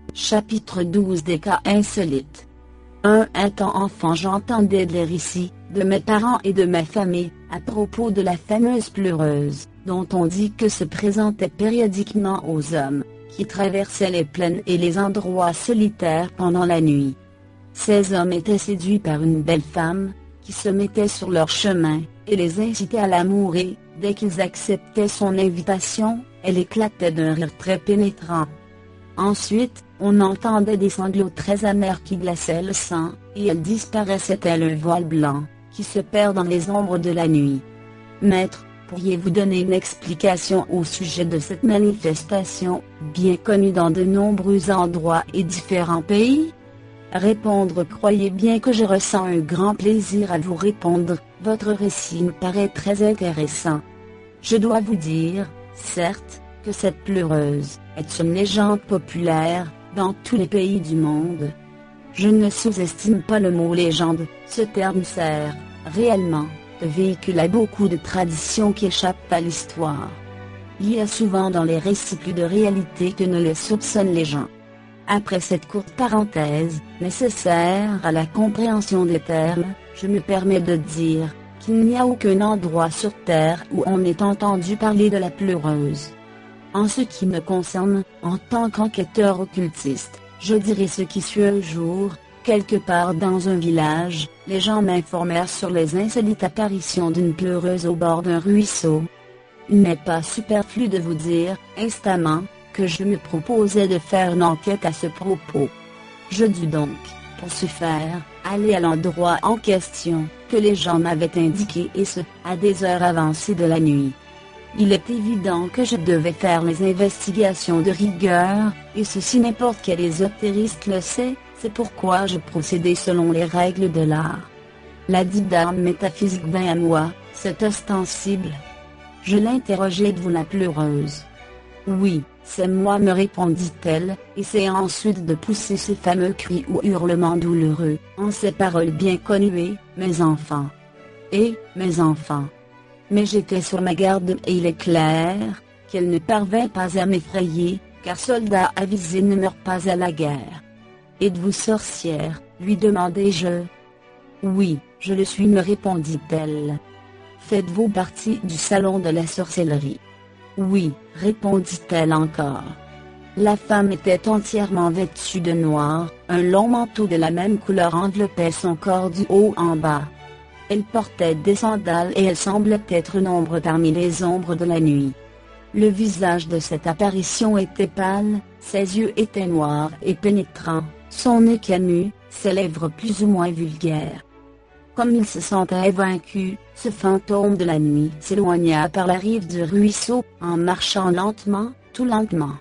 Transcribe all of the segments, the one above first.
Chapitre 12 des cas insolites. Étant enfant, j'entendais des récits, de mes parents et de ma famille, à propos de la fameuse pleureuse, dont on dit que se présentait périodiquement aux hommes, qui traversaient les plaines et les endroits solitaires pendant la nuit. Ces hommes étaient séduits par une belle femme, qui se mettait sur leur chemin, et les incitait à l'amour et, dès qu'ils acceptaient son invitation, elle éclatait d'un rire très pénétrant. Ensuite, on entendait des sanglots très amers qui glaçaient le sang, et elle disparaissait tel un voile blanc, qui se perd dans les ombres de la nuit. Maître, pourriez-vous donner une explication au sujet de cette manifestation, bien connue dans de nombreux endroits et différents pays? Répondre. Croyez bien que je ressens un grand plaisir à vous répondre, votre récit me paraît très intéressant. Je dois vous dire, certes, que cette pleureuse est une légende populaire, dans tous les pays du monde. Je ne sous-estime pas le mot légende, ce terme sert, réellement, de véhicule à beaucoup de traditions qui échappent à l'histoire. Il y a souvent dans les récits plus de réalité que ne le soupçonnent les gens. Après cette courte parenthèse, nécessaire à la compréhension des termes, je me permets de dire qu'il n'y a aucun endroit sur Terre où on ait entendu parler de la pleureuse. En ce qui me concerne, en tant qu'enquêteur occultiste, je dirais ce qui suit. Un jour, quelque part dans un village, les gens m'informèrent sur les insolites apparitions d'une pleureuse au bord d'un ruisseau. Il n'est pas superflu de vous dire, instamment, que je me proposais de faire une enquête à ce propos. Je dus donc, pour ce faire, aller à l'endroit en question, que les gens m'avaient indiqué et ce, à des heures avancées de la nuit. Il est évident que je devais faire les investigations de rigueur, et ceci n'importe quel ésotériste le sait, c'est pourquoi je procédais selon les règles de l'art. La dite dame métaphysique vint à moi, c'est ostensible. Je l'interrogeai. Êtes-vous la pleureuse? Oui, c'est moi, me répondit-elle, et c'est ensuite de pousser ces fameux cris ou hurlements douloureux, en ces paroles bien connues, mes enfants. Et, mes enfants. Mais j'étais sur ma garde et il est clair qu'elle ne parvint pas à m'effrayer, car soldat avisé ne meurt pas à la guerre. Êtes-vous sorcière? Lui demandai-je. Oui, je le suis, me répondit-elle. Faites-vous partie du salon de la sorcellerie? Oui, répondit-elle encore. La femme était entièrement vêtue de noir, un long manteau de la même couleur enveloppait son corps du haut en bas. Elle portait des sandales et elle semblait être une ombre parmi les ombres de la nuit. Le visage de cette apparition était pâle, ses yeux étaient noirs et pénétrants, son nez camus, ses lèvres plus ou moins vulgaires. Comme il se sentait vaincu, ce fantôme de la nuit s'éloigna par la rive du ruisseau, en marchant lentement, tout lentement.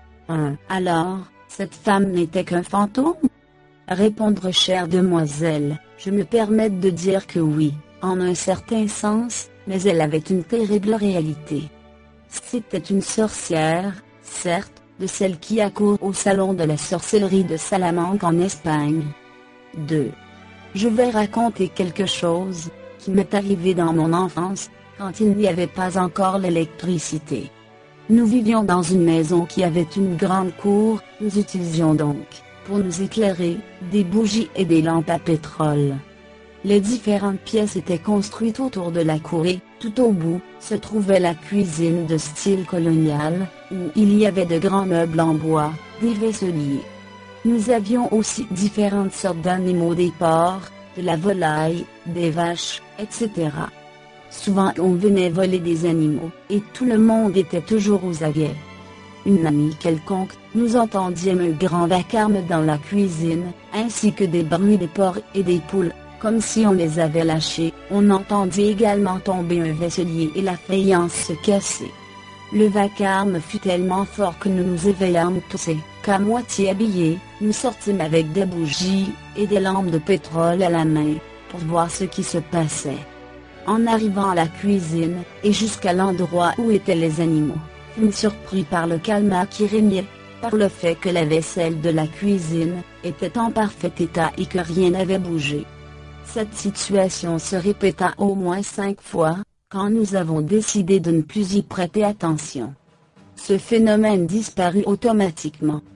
Alors, cette femme n'était qu'un fantôme? Répondre, chère demoiselle, je me permets de dire que oui, en un certain sens, mais elle avait une terrible réalité. C'était une sorcière, certes, de celles qui accourent au salon de la sorcellerie de Salamanque en Espagne. 2. Je vais raconter quelque chose, qui m'est arrivé dans mon enfance, quand il n'y avait pas encore l'électricité. Nous vivions dans une maison qui avait une grande cour, nous utilisions donc, pour nous éclairer, des bougies et des lampes à pétrole. Les différentes pièces étaient construites autour de la cour et, tout au bout, se trouvait la cuisine de style colonial, où il y avait de grands meubles en bois, des vaisseliers. Nous avions aussi différentes sortes d'animaux, des porcs, de la volaille, des vaches, etc. Souvent on venait voler des animaux, et tout le monde était toujours aux aguets. Une nuit quelconque, nous entendîmes un grand vacarme dans la cuisine, ainsi que des bruits des porcs et des poules, comme si on les avait lâchés. On entendit également tomber un vaisselier et la faïence se casser. Le vacarme fut tellement fort que nous nous éveillâmes tous et, qu'à moitié habillés, nous sortîmes avec des bougies et des lampes de pétrole à la main, pour voir ce qui se passait. En arrivant à la cuisine, et jusqu'à l'endroit où étaient les animaux, fûmes surpris par le calme qui régnait, par le fait que la vaisselle de la cuisine était en parfait état et que rien n'avait bougé. Cette situation se répéta au moins 5 fois, quand nous avons décidé de ne plus y prêter attention. Ce phénomène disparut automatiquement.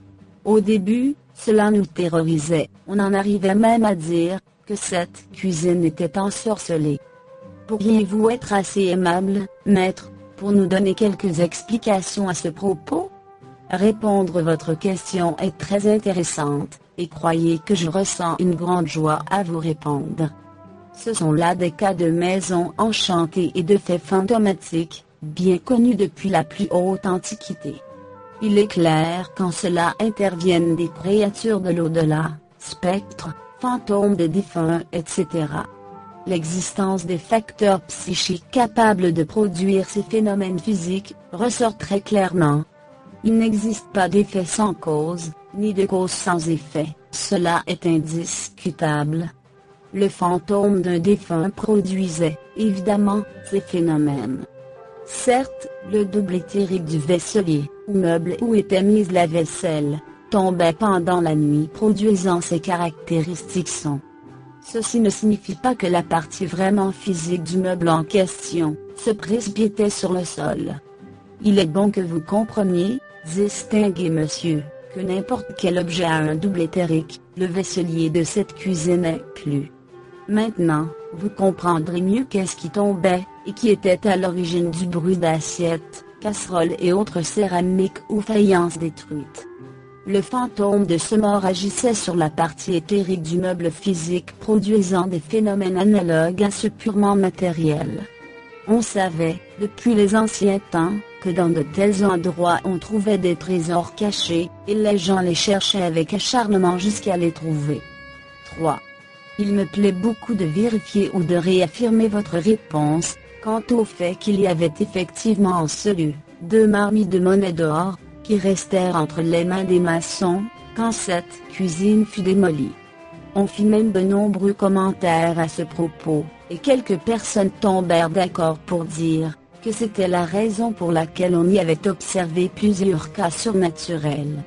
Au début, cela nous terrorisait, on en arrivait même à dire que cette cuisine était ensorcelée. Pourriez-vous être assez aimable, maître, pour nous donner quelques explications à ce propos? Répondre votre question est très intéressante, et croyez que je ressens une grande joie à vous répondre. Ce sont là des cas de maisons enchantées et de faits fantomatiques, bien connus depuis la plus haute antiquité. Il est clair qu'en cela interviennent des créatures de l'au-delà, spectres, fantômes des défunts, etc. L'existence des facteurs psychiques capables de produire ces phénomènes physiques ressort très clairement. Il n'existe pas d'effet sans cause, ni de cause sans effet, cela est indiscutable. Le fantôme d'un défunt produisait, évidemment, ces phénomènes. Certes, le double éthérique du vaisselier, ou meuble où était mise la vaisselle, tombait pendant la nuit produisant ces caractéristiques sons. Ceci ne signifie pas que la partie vraiment physique du meuble en question se précipitait sur le sol. Il est bon que vous compreniez, distinguez monsieur, que n'importe quel objet a un double éthérique, le vaisselier de cette cuisine inclus. Maintenant, vous comprendrez mieux qu'est-ce qui tombait, et qui était à l'origine du bruit d'assiettes, casseroles et autres céramiques ou faïences détruites. Le fantôme de ce mort agissait sur la partie éthérique du meuble physique produisant des phénomènes analogues à ceux purement matériels. On savait, depuis les anciens temps, que dans de tels endroits on trouvait des trésors cachés, et les gens les cherchaient avec acharnement jusqu'à les trouver. 3. Il me plaît beaucoup de vérifier ou de réaffirmer votre réponse, quant au fait qu'il y avait effectivement en ce lieu, 2 marmites de monnaie d'or, qui restèrent entre les mains des maçons, quand cette cuisine fut démolie. On fit même de nombreux commentaires à ce propos, et quelques personnes tombèrent d'accord pour dire que c'était la raison pour laquelle on y avait observé plusieurs cas surnaturels.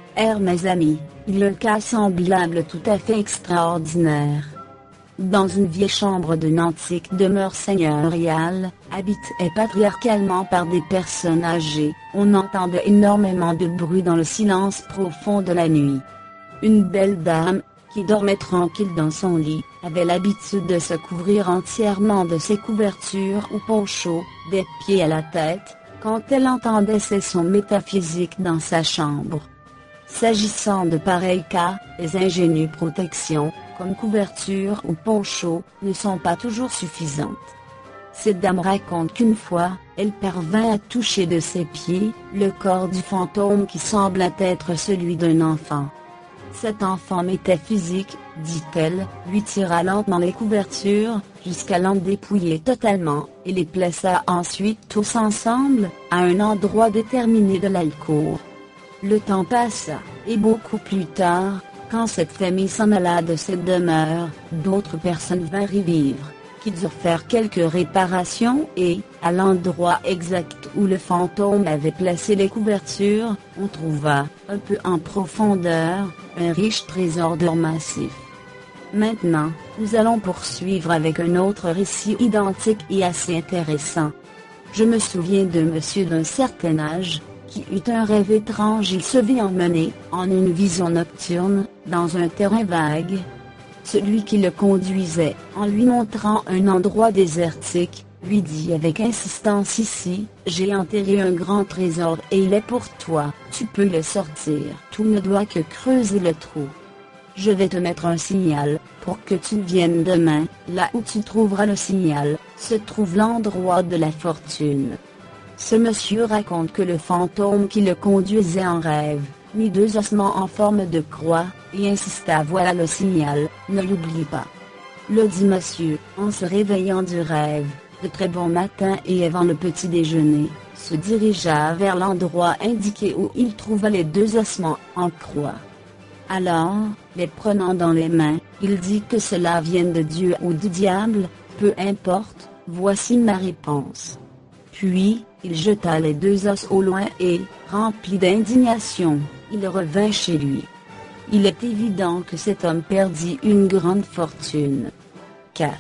Mes amis, il y a un cas semblable tout à fait extraordinaire. Dans une vieille chambre d'une antique demeure seigneuriale, habitée patriarcalement par des personnes âgées, on entendait énormément de bruit dans le silence profond de la nuit. Une belle dame, qui dormait tranquille dans son lit, avait l'habitude de se couvrir entièrement de ses couvertures ou ponchos, des pieds à la tête, quand elle entendait ces sons métaphysiques dans sa chambre. S'agissant de pareils cas, les ingénieuses protections, comme couverture ou poncho, ne sont pas toujours suffisantes. Cette dame raconte qu'une fois, elle parvint à toucher de ses pieds le corps du fantôme qui semblait être celui d'un enfant. Cet enfant métaphysique, dit-elle, lui tira lentement les couvertures, jusqu'à l'en dépouiller totalement, et les plaça ensuite tous ensemble, à un endroit déterminé de l'alcôve. Le temps passa, et beaucoup plus tard, quand cette famille s'en alla de cette demeure, d'autres personnes vinrent y vivre, qui durent faire quelques réparations et, à l'endroit exact où le fantôme avait placé les couvertures, on trouva, un peu en profondeur, un riche trésor d'or massif. Maintenant, nous allons poursuivre avec un autre récit identique et assez intéressant. Je me souviens de monsieur d'un certain âge, qui eut un rêve étrange. Il se vit emmené, en une vision nocturne, dans un terrain vague. Celui qui le conduisait, en lui montrant un endroit désertique, lui dit avec insistance: ici, j'ai enterré un grand trésor et il est pour toi, tu peux le sortir. Tout ne doit que creuser le trou. Je vais te mettre un signal, pour que tu viennes demain, là où tu trouveras le signal, se trouve l'endroit de la fortune. Ce monsieur raconte que le fantôme qui le conduisait en rêve, mit 2 ossements en forme de croix, et insista: voilà le signal, ne l'oublie pas. Le dit monsieur, en se réveillant du rêve, de très bon matin et avant le petit déjeuner, se dirigea vers l'endroit indiqué où il trouva les 2 ossements en croix. Alors, les prenant dans les mains, il dit que cela vienne de Dieu ou du diable, peu importe, voici ma réponse. Puis, il jeta les 2 os au loin et, rempli d'indignation, il revint chez lui. Il est évident que cet homme perdit une grande fortune. 4.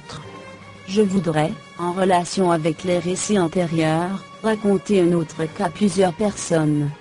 Je voudrais, en relation avec les récits antérieurs, raconter un autre cas. Plusieurs personnes,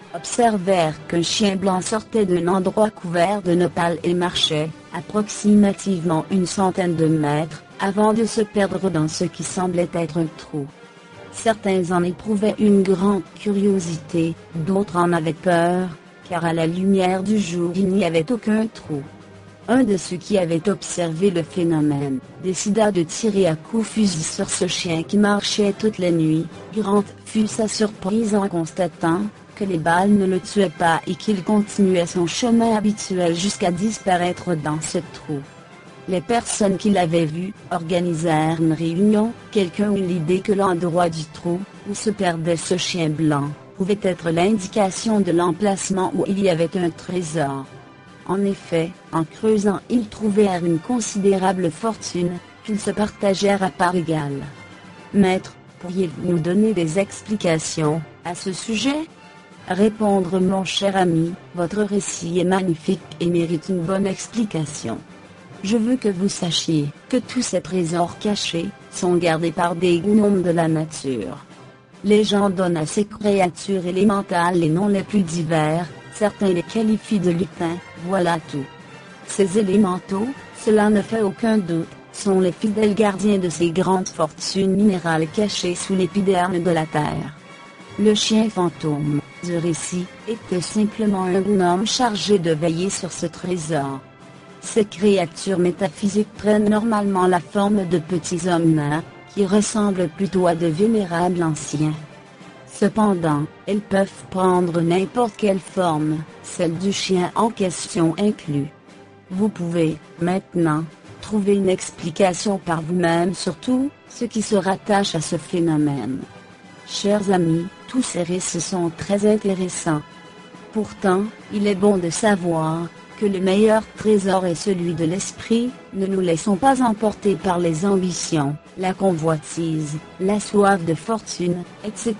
observèrent qu'un chien blanc sortait d'un endroit couvert de nopals et marchait, approximativement une centaine de mètres, avant de se perdre dans ce qui semblait être un trou. Certains en éprouvaient une grande curiosité, d'autres en avaient peur, car à la lumière du jour il n'y avait aucun trou. Un de ceux qui avaient observé le phénomène, décida de tirer à coups fusil sur ce chien qui marchait toute la nuit. Grande fut sa surprise en constatant que les balles ne le tuaient pas et qu'il continuait son chemin habituel jusqu'à disparaître dans ce trou. Les personnes qui l'avaient vu organisèrent une réunion. Quelqu'un eut l'idée que l'endroit du trou où se perdait ce chien blanc pouvait être l'indication de l'emplacement où il y avait un trésor. En effet, en creusant ils trouvèrent une considérable fortune, qu'ils se partagèrent à parts égales. Maître, pourriez-vous nous donner des explications à ce sujet ? Répondre mon cher ami, votre récit est magnifique et mérite une bonne explication. Je veux que vous sachiez que tous ces trésors cachés sont gardés par des gnomes de la nature. Les gens donnent à ces créatures élémentales les noms les plus divers, certains les qualifient de lutins, voilà tout. Ces élémentaux, cela ne fait aucun doute, sont les fidèles gardiens de ces grandes fortunes minérales cachées sous l'épiderme de la terre. Le chien fantôme du récit était simplement un gnome chargé de veiller sur ce trésor. Ces créatures métaphysiques prennent normalement la forme de petits hommes nains, qui ressemblent plutôt à de vénérables anciens. Cependant, elles peuvent prendre n'importe quelle forme, celle du chien en question inclus. Vous pouvez, maintenant, trouver une explication par vous-même sur tout ce qui se rattache à ce phénomène. Chers amis, tous ces récits sont très intéressants. Pourtant, il est bon de savoir que le meilleur trésor est celui de l'esprit. Ne nous laissons pas emporter par les ambitions, la convoitise, la soif de fortune, etc.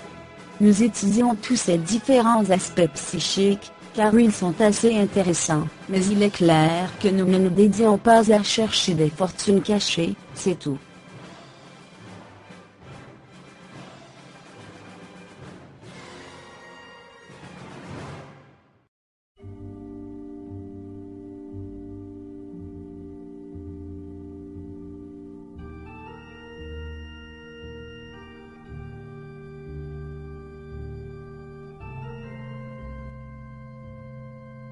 Nous étudions tous ces différents aspects psychiques, car ils sont assez intéressants, mais il est clair que nous ne nous dédions pas à chercher des fortunes cachées, c'est tout.